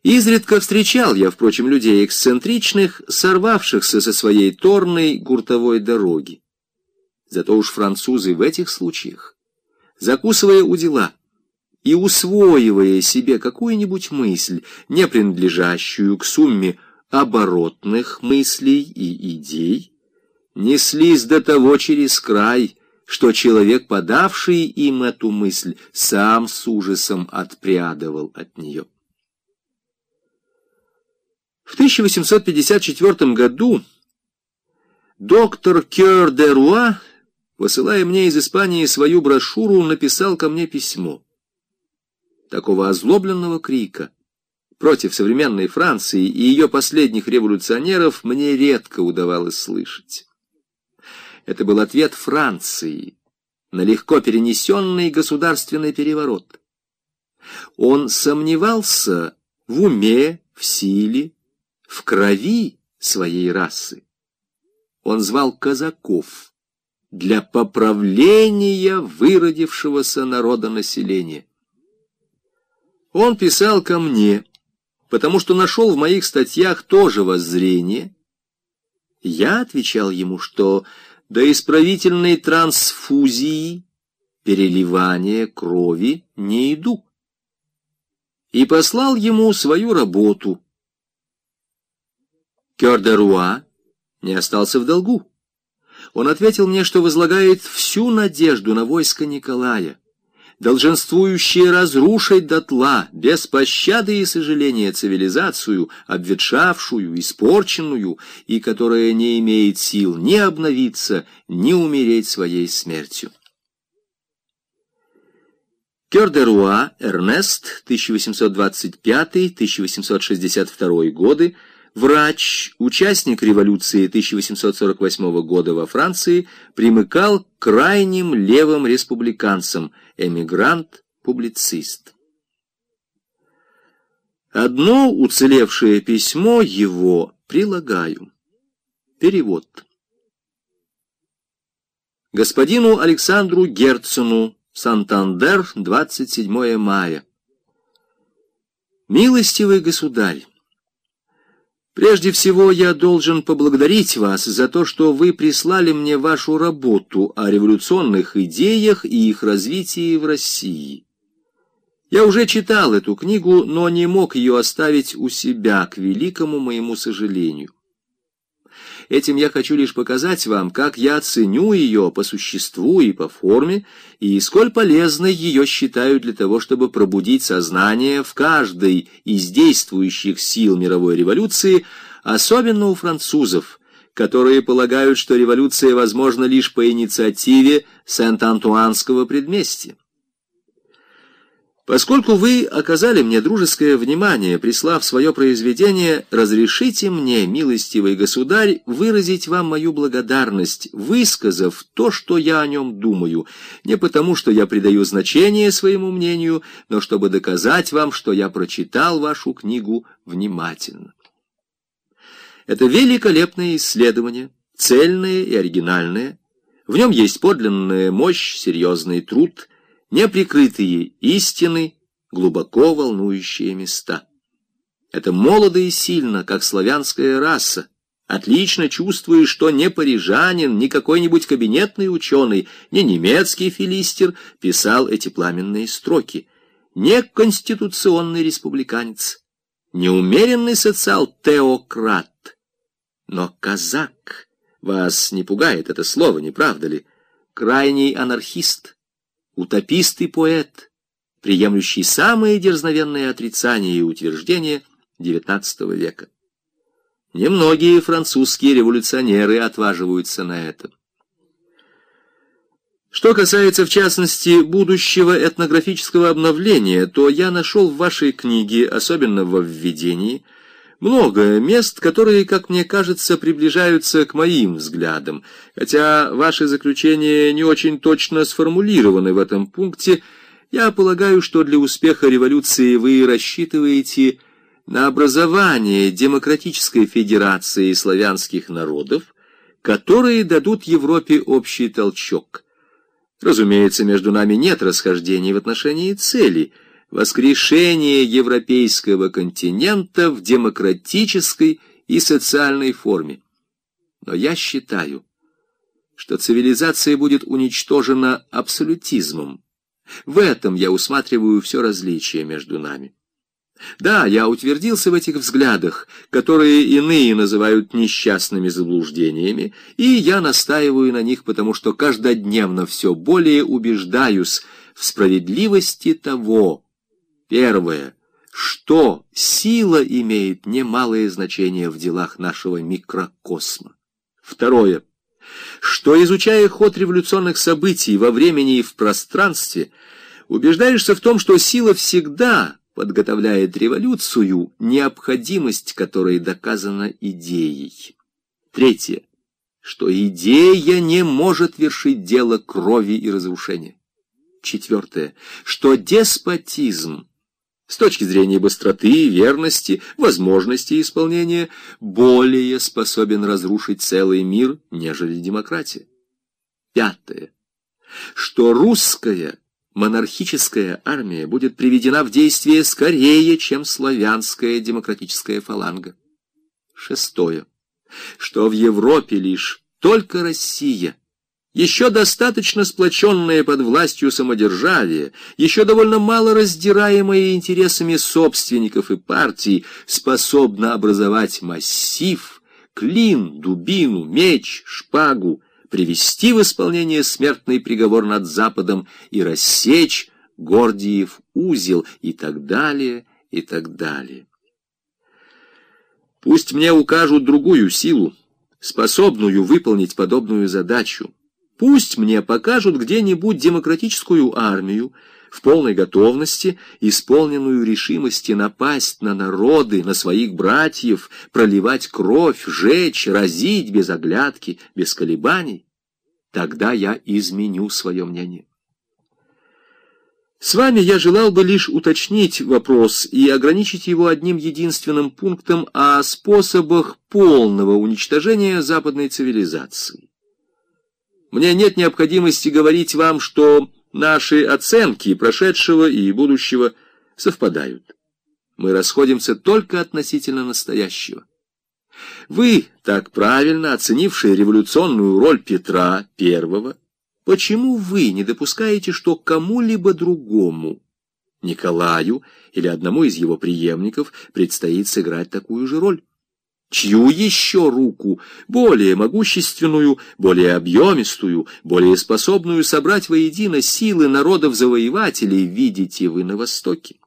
Изредка встречал я, впрочем, людей эксцентричных, сорвавшихся со своей торной гуртовой дороги. Зато уж французы в этих случаях, закусывая у дела и усвоивая себе какую-нибудь мысль, не принадлежащую к сумме оборотных мыслей и идей, неслись до того через край, что человек, подавший им эту мысль, сам с ужасом отпрядывал от нее. В 1854 году доктор Кёр де Руа, посылая мне из Испании свою брошюру, написал ко мне письмо. Такого озлобленного крика против современной Франции и ее последних революционеров мне редко удавалось слышать. Это был ответ Франции на легко перенесенный государственный переворот. Он сомневался в уме, в силе, в крови своей расы. Он звал казаков для поправления выродившегося народонаселения. Он писал ко мне, потому что нашел в моих статьях тоже воззрение. Я отвечал ему, что до исправительной трансфузии, переливания крови, не иду. И послал ему свою работу. Кёр де Руа не остался в долгу. Он ответил мне, что возлагает всю надежду на войско Николая, долженствующее разрушить дотла, без пощады и сожаления, цивилизацию, обветшавшую, испорченную, и которая не имеет сил ни обновиться, ни умереть своей смертью. Кёр де Руа Эрнест, 1825-1862 годы, врач, участник революции 1848 года во Франции, примыкал к крайним левым республиканцам, эмигрант, публицист. Одно уцелевшее письмо его прилагаю. Перевод. Господину Александру Герцену, Сантандер, 27 мая. Милостивый государь, прежде всего, я должен поблагодарить вас за то, что вы прислали мне вашу работу о революционных идеях и их развитии в России. Я уже читал эту книгу, но не мог ее оставить у себя, к великому моему сожалению. Этим я хочу лишь показать вам, как я ценю ее по существу и по форме, и сколь полезной ее считаю для того, чтобы пробудить сознание в каждой из действующих сил мировой революции, особенно у французов, которые полагают, что революция возможна лишь по инициативе Сент-Антуанского предместья. Поскольку вы оказали мне дружеское внимание, прислав свое произведение, разрешите мне, милостивый государь, выразить вам мою благодарность, высказав то, что я о нем думаю, не потому, что я придаю значение своему мнению, но чтобы доказать вам, что я прочитал вашу книгу внимательно. Это великолепное исследование, цельное и оригинальное. В нем есть подлинная мощь, серьезный труд, неприкрытые истины, глубоко волнующие места. Это молодо и сильно, как славянская раса. Отлично чувствуешь, что не парижанин, не какой-нибудь кабинетный ученый, не немецкий филистер писал эти пламенные строки, не конституционный республиканец, не умеренный социал-теократ, но казак. Вас не пугает это слово, не правда ли? Крайний анархист, утопист и поэт, приемлющий самые дерзновенные отрицания и утверждения XIX века. Немногие французские революционеры отваживаются на это. Что касается, в частности, будущего этнографического обновления, то я нашел в вашей книге, особенно во введении, много мест, которые, как мне кажется, приближаются к моим взглядам. Хотя ваши заключения не очень точно сформулированы в этом пункте, я полагаю, что для успеха революции вы рассчитываете на образование демократической федерации славянских народов, которые дадут Европе общий толчок. Разумеется, между нами нет расхождений в отношении цели, воскрешение европейского континента в демократической и социальной форме. Но я считаю, что цивилизация будет уничтожена абсолютизмом. В этом я усматриваю все различие между нами. Да, я утвердился в этих взглядах, которые иные называют несчастными заблуждениями, и я настаиваю на них, потому что каждодневно все более убеждаюсь в справедливости того. Первое, что сила имеет немалое значение в делах нашего микрокосма. Второе, что, изучая ход революционных событий во времени и в пространстве, убеждаешься в том, что сила всегда подготовляет революцию, необходимость которой доказана идеей. Третье, что идея не может вершить дело крови и разрушения. Четвертое, что деспотизм с точки зрения быстроты, верности, возможности исполнения более способен разрушить целый мир, нежели демократия. Пятое, что русская монархическая армия будет приведена в действие скорее, чем славянская демократическая фаланга. Шестое, что в Европе лишь только Россия, еще достаточно сплоченная под властью самодержавия, еще довольно мало раздираемая интересами собственников и партий, способна образовать массив, клин, дубину, меч, шпагу, привести в исполнение смертный приговор над Западом и рассечь Гордиев узел и так далее, и так далее. Пусть мне укажут другую силу, способную выполнить подобную задачу. Пусть мне покажут где-нибудь демократическую армию в полной готовности, исполненную решимости напасть на народы, на своих братьев, проливать кровь, жечь, разить без оглядки, без колебаний. Тогда я изменю свое мнение. С вами я желал бы лишь уточнить вопрос и ограничить его одним единственным пунктом о способах полного уничтожения западной цивилизации. Мне нет необходимости говорить вам, что наши оценки прошедшего и будущего совпадают. Мы расходимся только относительно настоящего. Вы, так правильно оценившие революционную роль Петра I, почему вы не допускаете, что кому-либо другому, Николаю или одному из его преемников, предстоит сыграть такую же роль? Чью еще руку, более могущественную, более объемистую, более способную собрать воедино силы народов-завоевателей, видите вы на Востоке?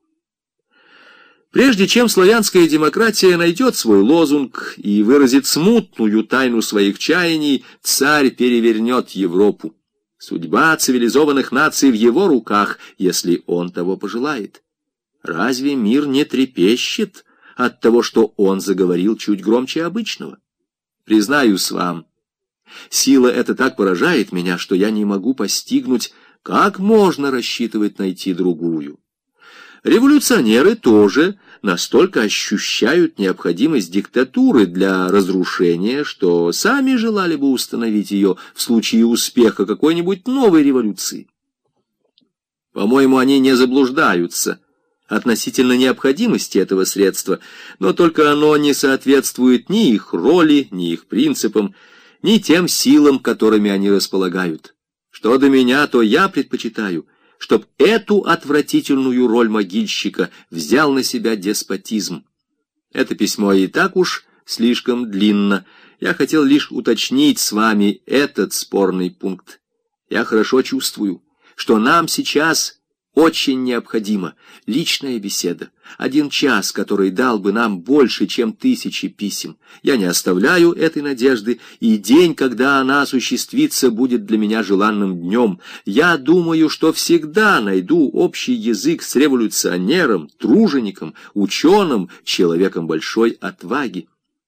Прежде чем славянская демократия найдет свой лозунг и выразит смутную тайну своих чаяний, царь перевернет Европу. Судьба цивилизованных наций в его руках, если он того пожелает. Разве мир не трепещет от того, что он заговорил чуть громче обычного? Признаюсь вам, сила эта так поражает меня, что я не могу постигнуть, как можно рассчитывать найти другую. Революционеры тоже настолько ощущают необходимость диктатуры для разрушения, что сами желали бы установить ее в случае успеха какой-нибудь новой революции. По-моему, они не заблуждаются относительно необходимости этого средства, но только оно не соответствует ни их роли, ни их принципам, ни тем силам, которыми они располагают. Что до меня, то я предпочитаю, чтоб эту отвратительную роль могильщика взял на себя деспотизм. Это письмо и так уж слишком длинно. Я хотел лишь уточнить с вами этот спорный пункт. Я хорошо чувствую, что нам сейчас очень необходима личная беседа. 1 час, который дал бы нам больше, чем 1000 писем. Я не оставляю этой надежды, и день, когда она осуществится, будет для меня желанным днем. Я думаю, что всегда найду общий язык с революционером, тружеником, ученым, человеком большой отваги.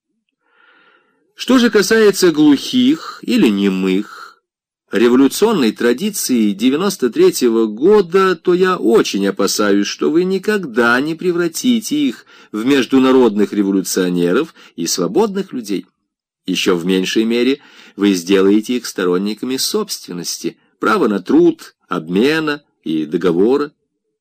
Что же касается глухих или немых, революционной традиции 93-го года, то я очень опасаюсь, что вы никогда не превратите их в международных революционеров и свободных людей. Еще в меньшей мере вы сделаете их сторонниками собственности, права на труд, обмена и договора.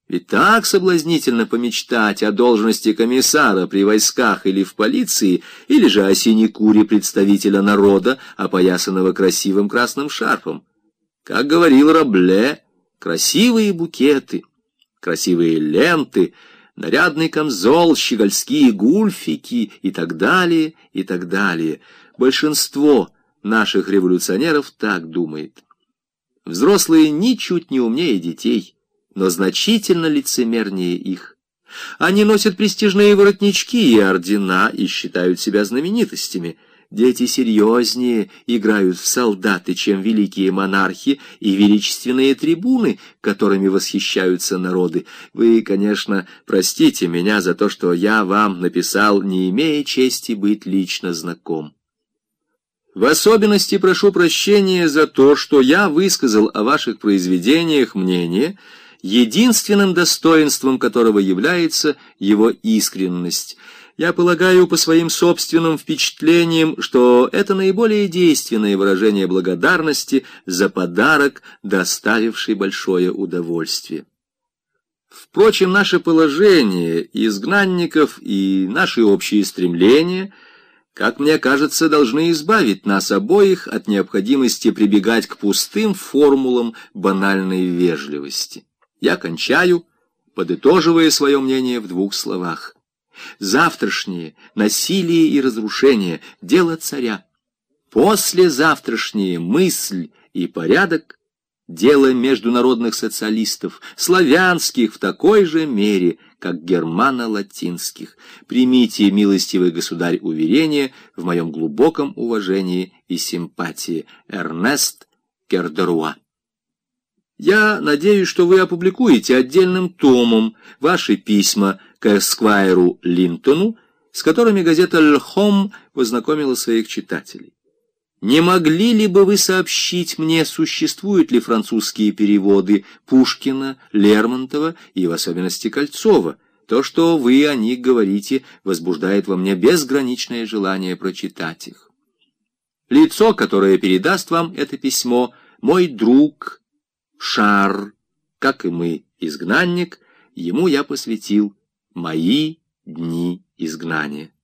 Ведь так соблазнительно помечтать о должности комиссара при войсках или в полиции, или же о синекуре представителя народа, опоясанного красивым красным шарфом. Как говорил Рабле, красивые букеты, красивые ленты, нарядный камзол, щегольские гульфики и так далее, и так далее. Большинство наших революционеров так думает. Взрослые ничуть не умнее детей, но значительно лицемернее их. Они носят престижные воротнички и ордена и считают себя знаменитостями. Дети серьезнее играют в солдаты, чем великие монархи и величественные трибуны, которыми восхищаются народы. Вы, конечно, простите меня за то, что я вам написал, не имея чести быть лично знаком. В особенности прошу прощения за то, что я высказал о ваших произведениях мнение, единственным достоинством которого является его искренность. Я полагаю по своим собственным впечатлениям, что это наиболее действенное выражение благодарности за подарок, доставивший большое удовольствие. Впрочем, наше положение изгнанников и наши общие стремления, как мне кажется, должны избавить нас обоих от необходимости прибегать к пустым формулам банальной вежливости. Я кончаю, подытоживая свое мнение в двух словах. Завтрашнее насилие и разрушение — дело царя. Послезавтрашнее мысль и порядок — дело международных социалистов, славянских в такой же мере, как германо-латинских. Примите, милостивый государь, уверение в моем глубоком уважении и симпатии. Эрнест Кердеруа. Я надеюсь, что вы опубликуете отдельным томом ваши письма к эсквайру Линтону, с которыми газета «Льхом» познакомила своих читателей. Не могли ли бы вы сообщить мне, существуют ли французские переводы Пушкина, Лермонтова и в особенности Кольцова? То, что вы о них говорите, возбуждает во мне безграничное желание прочитать их. Лицо, которое передаст вам это письмо, мой друг Шар, как и мы, изгнанник, ему я посвятил «Мои дни изгнания».